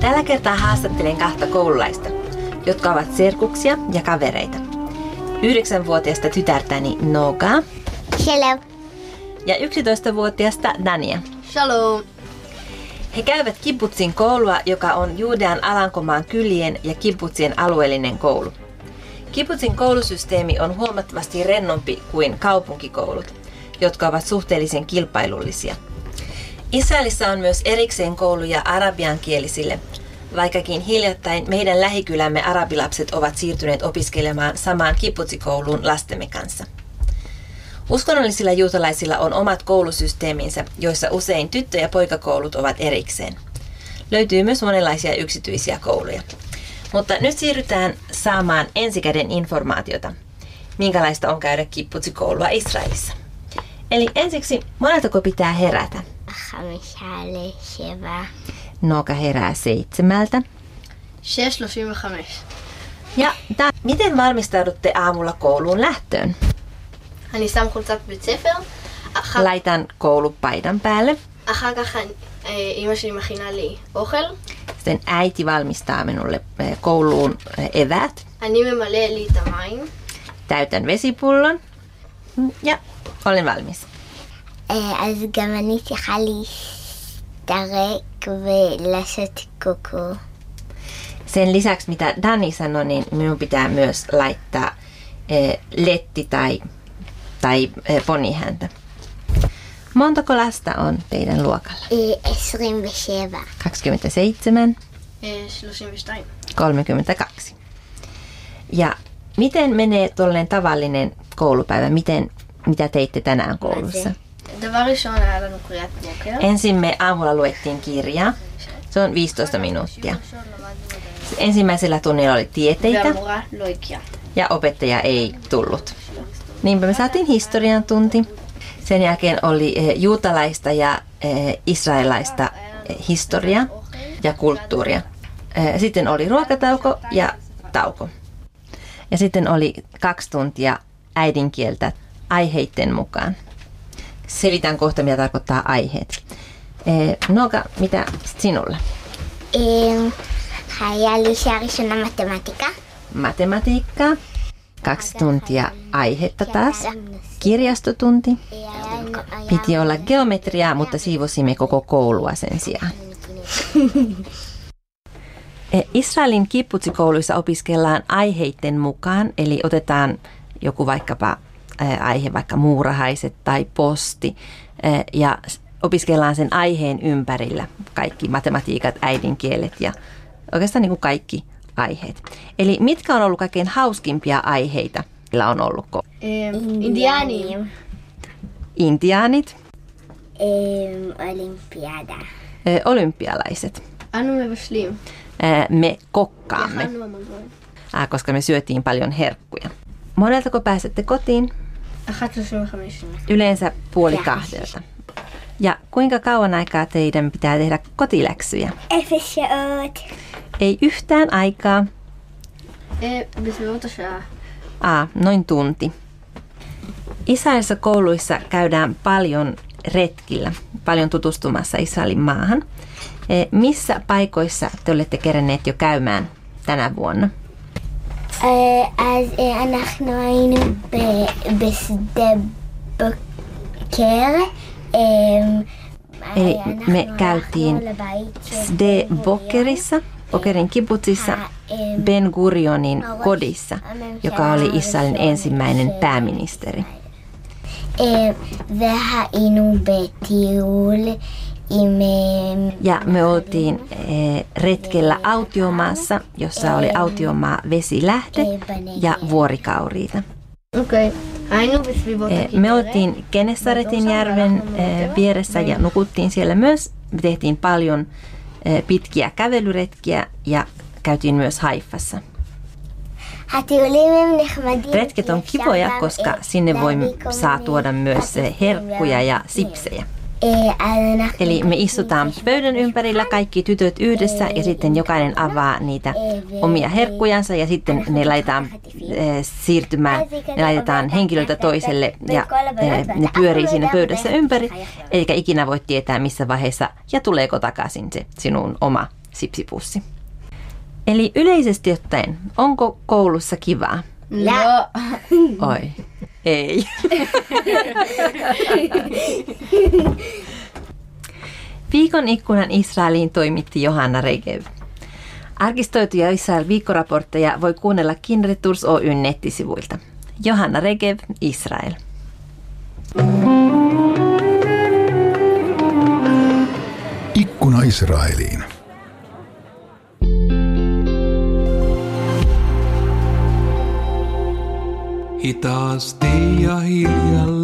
Tällä kertaa haastattelen kahta koululaista, jotka ovat serkuksia ja kavereita. 9-vuotiaasta tytärtäni Nogaa. Shalom. Ja 11-vuotiaasta Dania. Shalom. He käyvät kibbutsin koulua, joka on Juudean Alankomaan kylien ja kibbutsien alueellinen koulu. Kibbutsin koulusysteemi on huomattavasti rennompi kuin kaupunkikoulut, jotka ovat suhteellisen kilpailullisia. Israelissa on myös erikseen kouluja arabiankielisille, vaikkakin hiljattain meidän lähikylämme arabilapset ovat siirtyneet opiskelemaan samaan kibbutsikouluun lastemme kanssa. Uskonnollisilla juutalaisilla on omat koulusysteeminsä, joissa usein tyttö- ja poikakoulut ovat erikseen. Löytyy myös monenlaisia yksityisiä kouluja. Mutta nyt siirrytään saamaan ensikäden informaatiota, minkälaista on käydä kibbutsikoulua Israelissa. Eli ensiksi, moneltako pitää herätä? 5:07. Noga herää 7:00. 6:35. Ja miten valmistaudutte aamulla kouluun lähtöön? אני שם חולצת בית ספר. Laitan koulupaidan päälle. אחר כך אמא שלי מכינה לי אוכל. Sitten äiti valmistaa minulle kouluun eväät. אני ממלא לי את המים. Täytän vesipullon. Ja olen valmis. אז גם אני צריכה להסתרק ולעשות קוקו. Sen lisäksi, mitä Dani sanoi, niin minun pitää myös laittaa letti tai ponihäntä. Montako lasta on teidän luokalla? 27. 27. 32. 32. Ja miten menee tuollainen tavallinen koulupäivä? Mitä teitte tänään koulussa? דבר ראשון היה לנו קריאת בוקר. Ensin me aamulla luettiin kirjaa. Se on 15 minuuttia. Ensimmäisellä tunnilla oli tieteitä והמורה לא הגיעה. ja opettaja ei tullut. Niinpä me saatiin historian tunti. Sen jälkeen oli juutalaista ja israelaista historiaa ja kulttuuria. Sitten oli ruokatauko ja tauko. Ja sitten oli 2 tuntia äidinkieltä aiheiden mukaan. Selitän kohta, mitä tarkoittaa aiheet. Noga, mitä sinulla? היה לי שעה ראשונה מתמטיקה. Matematiikkaa. 2 tuntia aihetta taas. Kirjastotunti. Piti olla geometriaa, mutta siivosimme koko koulua sen sijaan. Israelin kibbutsikouluissa opiskellaan aiheiden mukaan, eli otetaan joku vaikkapa aihe, vaikka muurahaiset tai posti, ja opiskellaan sen aiheen ympärillä kaikki matematiikat, äidinkielet ja oikeastaan niin kuin kaikki aiheet. Eli mitkä on ollut kaikkein hauskimpia aiheita, millä on ollut? אינדיאנים. Intiaanit, אולימפיאדה. olympialaiset. אנו מבשלים. Me kokkaamme, אכלנו המון דברים. koska me syötiin paljon herkkuja. Moneltako pääsette kotiin? 1:35. Yleensä 1:30. Ja kuinka kauan aikaa teidän pitää tehdä kotiläksyjä? 0 שעות. Ei yhtään aikaa. בסביבות השעה. Noin tunti. Israelissa kouluissa käydään paljon retkillä, paljon tutustumassa Israelin maahan. Missä paikoissa te olette keränneet jo käymään tänä vuonna? אז אנחנו היינו בשדה בוקר. Eli me käytiin Sde Bokerissa, Bokerin kibbutsissa, Ben Gurionin kodissa, joka oli Israelin ensimmäinen pääministeri. והיינו בטיול עם... Ja me oltiin retkellä autiomaassa, jossa oli autiomaa vesilähde ja vuorikauriita. אוקיי. היינו בסביבות Me oltiin Genesaretin järven vieressä ja nukuttiin siellä myös. Me tehtiin paljon pitkiä kävelyretkiä ja käytiin myös Haifassa. הטיולים הם נחמדים. Retket on kivoja, koska sinne saa tuoda myös herkkuja ja sipsejä. Eli me istutaan pöydän ympärillä kaikki tytöt yhdessä ja sitten jokainen avaa niitä omia herkkujansa ja sitten ne laitetaan siirtymään, ne laitetaan henkilöltä toiselle ja ne pyörii siinä pöydässä ympäri, eikä ikinä voi tietää missä vaiheessa ja tuleeko takaisin se sinun oma sipsipussi. Eli yleisesti ottaen, onko koulussa kivaa? Ja. Oi, ei. Viikon ikkunan Israeliin toimitti Johanna Regev. Arkistoituja Israel-viikkoraportteja voi kuunnella Kinreturs Oyn nettisivuilta. Johanna Regev, Israel. Ikkuna Israeliin. Hitaasti ja hiljalleen